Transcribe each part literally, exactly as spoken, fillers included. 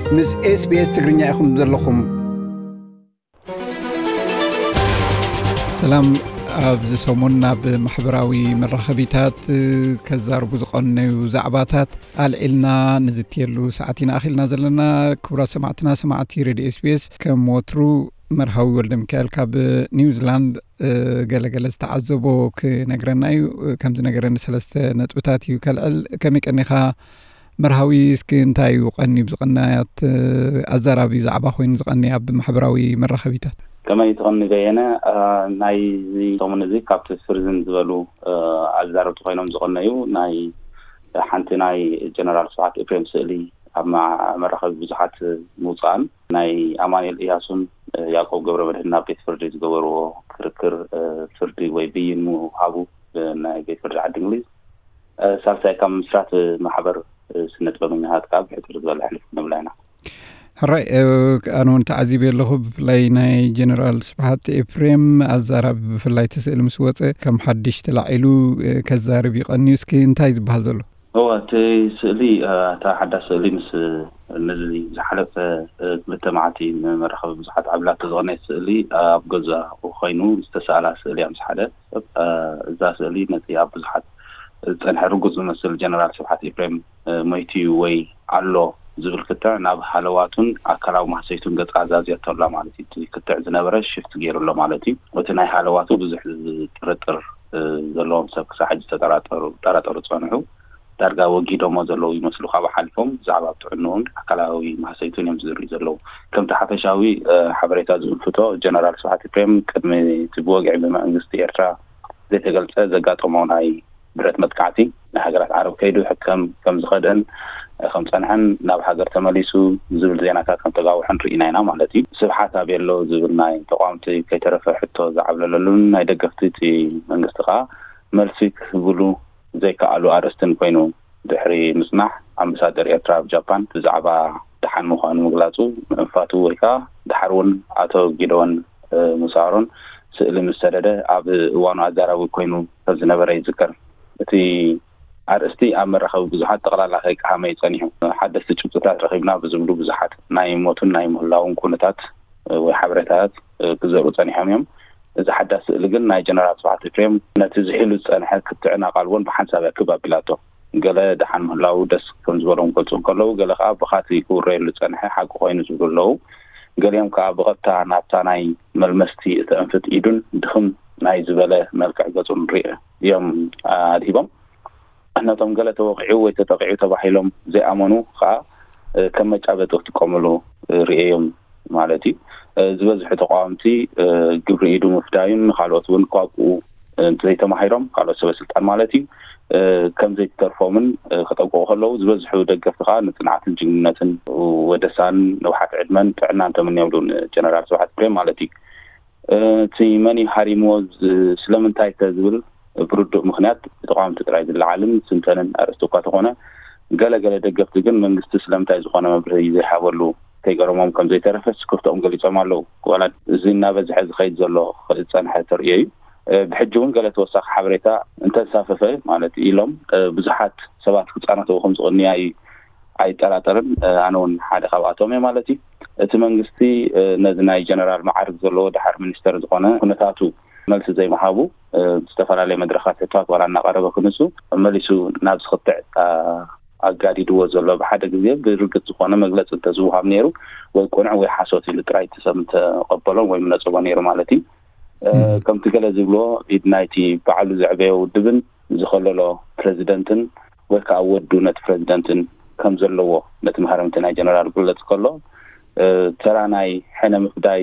ምስ ኤስ ቢ ኤስ ትግርኛ ኢኹም ዘለኹም። ሰላም ኣብዚ ሰሙን ናብ ማሕበራዊ መራኸቢታት ከዛርቡ ዝቐነዩ ዛዕባታት ኣልዒልና ንዝትየሉ ሰዓቲና ኣኺልና ዘለና ክቡራት ሰማዕትና ሰማዕቲ ሬድዮ ኤስ ቢ ኤስ ከም ወትሩ መርሃዊ ወልደ ሚካኤል ካብ ኒውዚላንድ ገለገለ ዝተዓዘቦ ክነግረና እዩ። ከምዚ ነገረኒ ሰለስተ ነጥብታት እዩ ከልዕል። ከመይ ቀኒኻ መርሃዊ እስኪ እንታይ እዩ ቀኒ ብዝቐናያት ኣዛራቢ ዛዕባ ኮይኑ ዝቐኒ ኣብ ማሕበራዊ መራኸቢታት? ከመይ ትቐኒ በየነ ናይ ሰሙን እዚ ካብቲ ፍርዝን ዝበሉ ኣዛረብቲ ኮይኖም ዝቐነዩ ናይ ሓንቲ ናይ ጀነራል ስብሓት ኤፍሬም ስእሊ ኣብ መራኸቢ ብዙሓት ምውፃእን ናይ ኣማኑኤል ኢያሱን ያዕቆብ ገብረ መድህን ናብ ቤት ፍርዲ ዝገበርዎ ክርክር ፍርዲ ወይ ብይን ምሃቡ ናይ ቤት ፍርዲ ዓዲ እንግሊዝ ሳልሳይ ካብ ምስራት ማሕበር ስነጥበበኛታት ካብ ሕፅር ዝበለ ሕልፍ ንብላይና ሕራይ ኣነ እውን ተዓዚበ ኣለኹ። ብፍላይ ናይ ጀነራል ስብሓት ኤፍሬም ኣዛራቢ ብፍላይ ተስእሊ ምስ ወፀ ከም ሓድሽ ተላዒሉ ከዛርብ ይቐንዩ። እስኪ እንታይ ዝበሃል ዘሎ? هو تسألي تا حدا سألي مس نزلي زحلف بالتمعتي مرخب مسحات عبلات تزغني سألي أبجزا وخينو استسأل سألي أمس حدا إذا سألي نتي أبزحات تنحر جزء مثل جنرال سبحات إبراهيم ميتي وي علو زبل كتر ناب حلواتون أكلاو محسيتون قد عزازي أطلع مالتي كتر زنابرش شفت غير الله مالتي وتناي حلواتو بزح ترتر زلهم سبك ساحج تتراتر تراتر تصنعو دارجا وجيدو مازلو يمسلو خاب حالفهم زعبا بتعنون أكلاوي محسيتون يمزري زلو كم تحفشاوي حبريتا زلفتو جنرال سبحات إبراهيم كدمي تبوغع بما انجستي إرترا زي تقلت زقاتو موناي برات مدكعتي نحقرات عرب كيدو حكم كم زخدن خمسانحن ناب حقر تماليسو زبل زيناكا كم تقاوحن رئيناينا مالتي سبحاتا بيلو زبل ناي تقوامتي كي ترفع حتو زعب للون ناي دقفتي تي منجستقا ملسيك بلو زي كألو أرستن كوينو دحري مسمح أمبسادر إيرترا بجابان زعبا دحان مخان مغلاتو انفاتو ويكا دحرون آتو جيدون مسارون سئلي مستدده عب وانو أزاراوي كوينو فزنبرا يذكر تي أرستي أمر رخو بزحات تقلال لخيك حامي يصانيهم حدث تشبتات رخيبنا بزملو بزحات ناي موتون ناي مهلاون كونتات وحبرتات بزرو صانيهم يوم إذا حدث لقل ناي جنرال سبحات إفريم نتزحيلو صانيحات كتعنا قالوان بحنسابة كباب بلاتو قال دحان مهلاو دس كنزورون قلتون قلو قال خاب بخاتي يكون ريلو صانيحة حاكو خوينو زبقل له قال يوم كاب غبتا نابتا ناي ملمستي تأنفت إيدون دخم ناي زبالة ملكع قلتون رئة يوم أدهبهم احنا تم قالت توقعوا وتتوقعوا تبحيلهم زي امنوا خا كم جابت تقوملو رئيهم مالتي زبزح تقامتي قبر ايدو مفتاين خالوت ون قاقو زي تمحيرهم خالوت سبا سلطان مالتي كم زي ترفومن خطوقو خلو زبزحو دقف خا نتنعت الجنة ودسان نوحات عدمان فعنا انت من يولون جنرال سوحات بريم مالتي تي ماني حريموز سلمن تايتا زبل برودو مخنات تقام تترايد العالم سنتين أرستوكات هنا قال قال دقفت جن من استسلام تايز خنا مبرهي زي حاولو تيجرمهم كم زي ترفس كفتهم قال يسمعلو ولا زينا بزحز خيد زلو خيد سنة تريي بحجون قالت وسخ حبريتا انت ساففه مالت إيلهم بزحات سبات كتانة وخمس غنياي أي تراترن عنون حدا خواتهم مالتي تمنجستي نزناي جنرال معارف زلو دحر منستر زخنا كنتاتو ملس زي ما حابو استفاد عليه مدرخات تطاق ولا نقربه كنسو ملسو نابس خطع أقادي دوز ولا بحد جزيء برقة زخانة مجلس التزوها منيرو ويكون عوي حاسوتي لتراي تسمت قبلهم ومن الصبا نيرو مالتي كم تقول زبلو إدنايتي بعلو زعبه ودبن زخلله بريزيدنتن وكأود دونة بريزيدنتن كم زلوا نتمهرمتنا جنرال قلت كله تراناي حين مفداي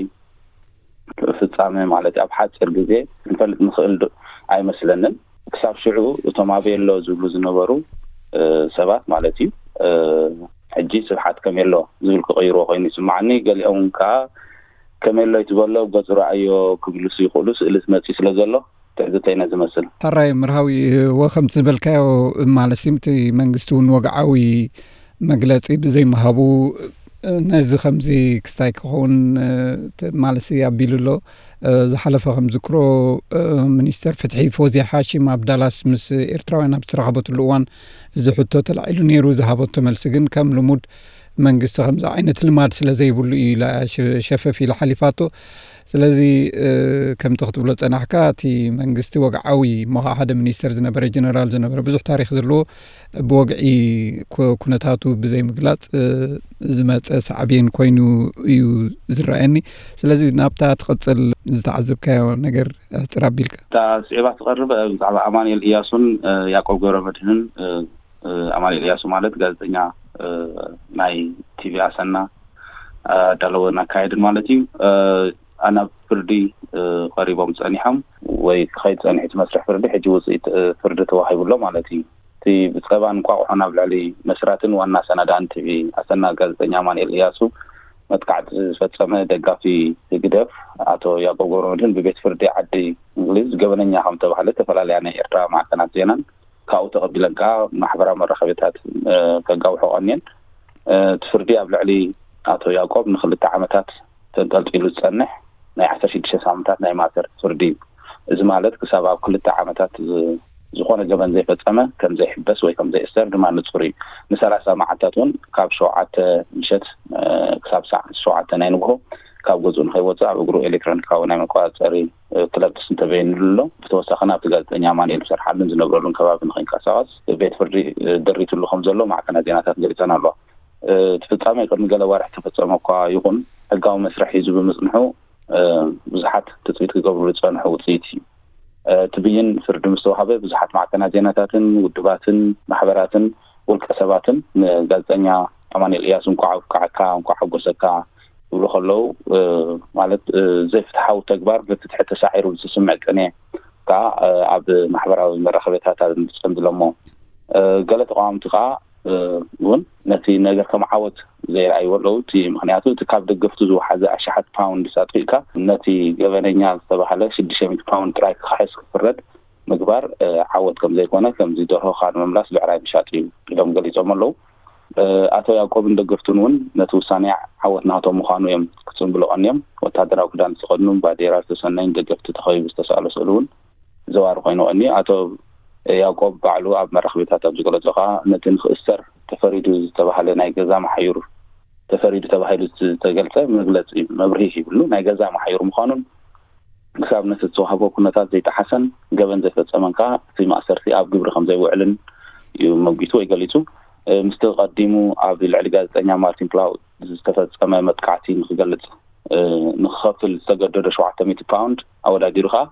ፍጻሜ ማለት ኣብ ሓጭር ግዜ እንፈልጥ ንኽእል ኣይመስለንን ክሳብ ሽዑ እቶም ኣበየሎ ዝብሉ ዝነበሩ ሰባት ማለት እዩ ሕጂ ስብሓት ከመሎ ዝብል ክቕይሮ ኮይኑ ይስማዓኒ ገሊኦም ከዓ ከመሎ ይትበሎ ገጽ ረኣዮ ክብልሱ ይኽእሉ ስእልስ መፂ ስለ ዘሎ ትዕግተይና ዝመስል ሕራይ ምርሃዊ ወኸምቲ ዝበልካዮ ማለት ሲምቲ መንግስቲ እውን ወግዓዊ መግለፂ ብዘይመሃቡ ነዚ ከምዚ ክስታይ ክኸውን ማለሲ ኣቢሉሎ ዝሓለፈ ከም ዝክሮ ሚኒስተር ፍትሒ ፎዚያ ሓሺም ኣብ ዳላስ ምስ ኤርትራውያን ኣብ ዝተረኸበትሉ እዋን እዚ ሕቶ ተላዒሉ ነይሩ ዝሃበቶ መልሲ ግን ከም ልሙድ መንግስቲ ከምዛ ዓይነት ልማድ ስለ ዘይብሉ እዩ ሸፈፍ ኢሉ ሓሊፋቶ ስለዚ ከምቲ ክትብሎ ፀናሕካ እቲ መንግስቲ ወግዓዊ ሞኻ ሓደ ሚኒስተር ዝነበረ ጀነራል ዝነበረ ብዙሕ ታሪክ ዘለዎ ብወግዒ ኩነታቱ ብዘይ ምግላፅ ዝመፀ ሳዕቤን ኮይኑ እዩ ዝረአየኒ ስለዚ ናብታ ትቕፅል ዝተዓዘብካዮ ነገር ኣጭር ኣቢልካ እታ ስዒባ ትቐርብ ብዛዕባ ኣማኑኤል ኢያሱን ያዕቆብ ገብረመድህንን ኣማኑኤል ኢያሱ ማለት ጋዜጠኛ ናይ ቲቪ ኣሰና ዳለወና ካይድን ማለት እዩ ኣና ፍርዲ ቀሪቦም ፀኒሖም ወይ ከይድ ፀኒሕቲ መስርሕ ፍርዲ ሕጂ ውፅኢት ፍርዲ ተዋሂብሎ ማለት እዩ እቲ ብፀባን ቋቑሖን ኣብ ልዕሊ መስራትን ዋና ሰነዳን ቲቪ ኣሰና ጋዜጠኛ ኣማኑኤል ኢያሱ መጥቃዕቲ ዝፈፀመ ደጋፊ ግደፍ ኣቶ ያዕቆብ ገብረመድህን ብቤት ፍርዲ ዓዲ እንግሊዝ ገበነኛ ከም ተባሃለ ተፈላለያ ናይ ኤርትራ ማዕከናት ዜናን ካብኡ ተቐቢለን ከዓ ማሕበራዊ መራኸቢታት ከጋውሑ ቀንየን እቲ ፍርዲ ኣብ ልዕሊ ኣቶ ያዕቆብ ንክልተ ዓመታት ተንጠልጢሉ ዝፀንሕ ናይ ዓሰርተ ሽዱሽተ ሳምንታት ናይ ማእሰር ፍርዲ እዚ ማለት ክሳብ ኣብ ክልተ ዓመታት ዝኾነ ገበን ዘይፈፀመ ከም ዘይሕበስ ወይ ከም ዘይእሰር ድማ ንጹር እዩ ንሰላሳ መዓልታት እውን ካብ ሸውዓተ ምሸት ክሳብ ሰዓት ሸውዓተ ናይ ንግሆ ካብ ገዝኡ ንኸይወፅእ ኣብ እግሩ ኤሌክትሮኒካዊ ናይ መቆፃፀሪ ክለብስ እንተበይንሉ ብተወሳኺ ናብቲ ጋዜጠኛ ኣማኑኤል ዝሰርሓሉን ዝነብረሉን ከባቢ ንኸይንቀሳቐስ ቤት ፍርዲ ደሪቱሉ ከም ዘሎ ማዕከናት ዜናታት ገሊፀን ኣለዋ ትፍፃመ ቅድሚ ገለ ዋርሕ ተፈፀመ እኳ ይኹን ሕጋዊ መስርሕ ሒዙ ብምፅንሑ ብዙሓት ትፅቢት ክገብሩ ዝፀንሑ ውፅኢት እዩ ትብይን ፍርዲ ምስተዋሃበ ብዙሓት ማዕከናት ዜናታትን ውድባትን ማሕበራትን ውልቀ ሰባትን ጋዜጠኛ ኣማኑኤል ኢያሱ እንኳ ዓብካዓካ እንኳ ሓጎሰካ ይብሉ ከለዉ ማለት ዘይፍትሓዊ ተግባር ብፍትሒ ተሳዒሩ ዝስምዕ ቅኔ ከዓ ኣብ ማሕበራዊ መራኸቢታት ዝፅምድሎሞ ገለ ተቃዋምቲ ከዓ እውን ነቲ ነገር ከም ዓወት ዘይረኣይዎ ኣለዉ እቲ ምክንያቱ እቲ ካብ ደገፍቱ ዝወሓዘ ኣሽሓት ፓውንድ ሳጥቂካ ነቲ ገበነኛ ዝተባሃለ ሽዱሽተ ሚእቲ ፓውንድ ጥራይ ክሕስ ክፍረድ ምግባር ዓወት ከም ዘይኮነ ከምዚ ደርሆ ካድ መምላስ ብዕራይ ምሻጥ እዩ ኢሎም ገሊፆም ኣለዉ ኣቶ ያዕቆብን ደገፍቱን እውን ነቲ ውሳኔ ዓወት ናቶም ምዃኑ እዮም ክፅምብሉ ቀንዮም ወታደራዊ ክዳን ዝተኸድኑ ባንዴራ ዝተሰነይን ደገፍቲ ተኸቢቡ ዝተሰኣሉ ስእሉ እውን ዘዋሪ ኮይኑ ቀኒ ኣቶ ያዕቆብ ባዕሉ ኣብ መራኸቢታት ኣብ ዝገለጾ ከዓ ነቲ ንክእሰር ተፈሪዱ ዝተባሃለ ናይ ገዛ ማሕዩር ተፈሪዱ ተባሂሉ ዝተገልጸ መግለፂ መብርሂ ይብሉ ናይ ገዛ ማሕዩር ምዃኑን ክሳብ ነቲ ዝተዋህቦ ኩነታት ዘይተሓሰን ገበን ዘይፈፀመን ከዓ እቲ ማእሰርቲ ኣብ ግብሪ ከም ዘይውዕልን እዩ መጊቱ ወይ ገሊጹ ምስቲ ቀዲሙ ኣብ ልዕሊ ጋዜጠኛ ማርቲን ፕላው ዝተፈፀመ መጥቃዕቲ ንክገልጽ ንክኸፍል ዝተገደደ ሸውዓተ ሚእቲ ፓውንድ ኣወዳዲሩ ከዓ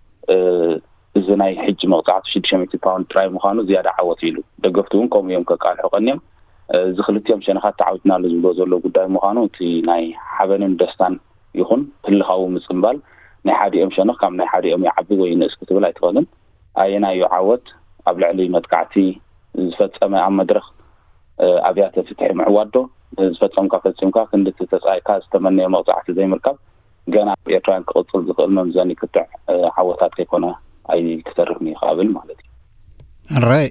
እዚ ናይ ሕጂ መቕፃዕቲ ሽዱሽተ ሚእቲ ፓውንድ ጥራይ ምዃኑ ዝያዳ ዓወት ኢሉ ደገፍቱ እውን ከምኡ እዮም ከቃልሑ ቀንዮም እዚ ክልቲኦም ሸነኻት ተዓዊትናሉ ዝብሎ ዘሎ ጉዳይ ምዃኑ እቲ ናይ ሓበንን ደስታን ይኹን ህልኻዊ ምፅምባል ናይ ሓዲኦም ሸነኽ ካብ ናይ ሓዲኦም ይዓቢ ወይ ንእስ ክትብል ኣይትኽእልን ኣየናዩ ዓወት ኣብ ልዕሊ መጥቃዕቲ ዝፈፀመ ኣብ መድረኽ ኣብያተ ፍትሒ ምዕዋዶ ዝፈፀምካ ፈፂምካ ክንዲ ተፃኢካ ዝተመነየ መቕፃዕቲ ዘይምርካብ ገና ኤርትራን ክቕፅል ዝኽእል መምዘኒ ክትዕ ዓወታት ከይኮነ ኣይ ክተርፍኒ ይኽእል ማለት እዩ ኣራይ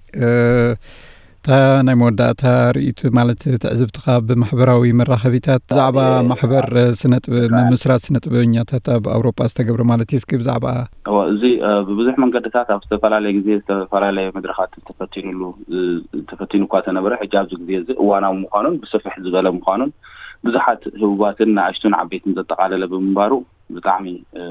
تا ናይ መወዳእታ ርእይቱ ማለት ትዕዝብትኻ ብማሕበራዊ መራኸቢታት ብዛዕባ ማሕበር ስነ-ጥበብ መስራት ስነ-ጥበበኛታት ኣብ ኣውሮፓ ዝተገብረ ማለት እዩ እስኪ ብዛዕባ እዚ ብብዙሕ መንገድታት ኣብ ዝተፈላለየ ግዜ ዝተፈላለየ መድረኻት ተፈቲኑሉ ተፈቲኑ እኳ ተነበረ ሕጂ ኣብዚ ግዜ እዚ እዋናዊ ምዃኑን ብሰፊሕ ዝበለ ምዃኑን ብዙሓት ህቡባትን ንኣሽቱን ዓበይትን ዘጠቃለለ ብምንባሩ ብጣዕሚ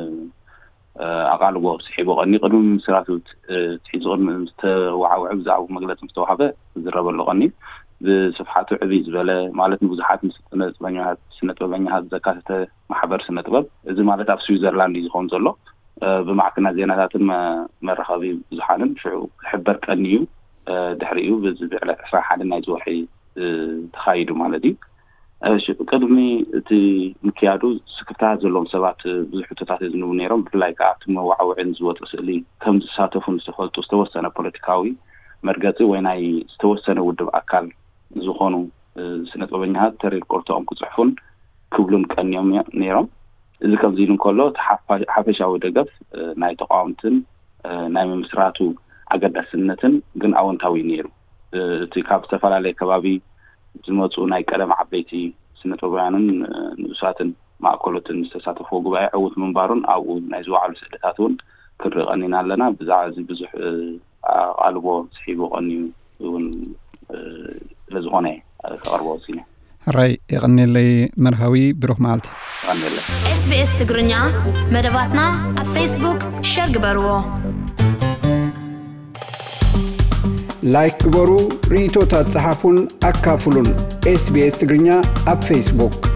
ኣቃልቦ ስሒቦ ቀኒ ቅድሚ ምስራቱ ትሒዙ ቅድሚ ዝተወዓውዕ ብዛዕባ መግለፂ ምስተዋሃበ ዝረበሉ ቀኒ ብስፍሓቱ ዕብይ ዝበለ ማለት ንብዙሓት ስነ-ጥበበኛታት ስነ-ጥበበኛታት ዘካተተ ማሕበር ስነ-ጥበብ እዚ ማለት ኣብ ስዊዘርላንድ እዩ ዝኸውን ዘሎ ብማዕከናት ዜናታትን መራኸቢ ብዙሓንን ሽዑ ክሕበር ቀኒ እዩ ድሕሪኡ ብዝብዕለ ዕስራ ሓደ ናይ ዝወርሒ ተኻይዱ ማለት እዩ ቅድሚ እቲ ምክያዱ ስክፍታት ዘለዎም ሰባት ብዙሕ ሕቶታት ዝንቡ ነይሮም ብፍላይ ከዓ እቲ መዋዕውዕን ዝወፅ ስእሊ ከም ዝሳተፉን ዝተፈልጡ ዝተወሰነ ፖለቲካዊ መርገፂ ወይ ናይ ዝተወሰነ ውድብ ኣካል ዝኾኑ ስነ-ጥበበኛታት ተሪር ቆርቶኦም ክፅሕፉን ክብሉን ቀንዮም ነይሮም እዚ ከምዚ ኢሉ እንከሎ ሓፈሻዊ ደገፍ ናይ ተቃዋምትን ናይ ምምስራቱ ኣገዳስነትን ግን ኣወንታዊ ነይሩ እቲ ካብ ዝተፈላለየ ከባቢ ዝመፁ ናይ ቀደም ዓበይቲ ስነ-ጥበባውያንን ንኡሳትን ማእከሎትን ዝተሳተፈው ጉባኤ ዕውት ምንባሩን ኣብኡ ናይ ዝወዓሉ ስእልታት እውን ክርኢ ቀኒና ኣለና ብዛዕባ እዚ ብዙሕ ኣቃልቦ ስሒቡ ቀኒ እውን ስለዝኾነ ከቐርቦ ወሲነ حراي يغني لي مرهوي بروح مالتي إس بي إس تقرنيا مدباتنا على فيسبوك شرق بروا لايك برو ريتو تتصحفون أكافلون إس بي إس تقرنيا على فيسبوك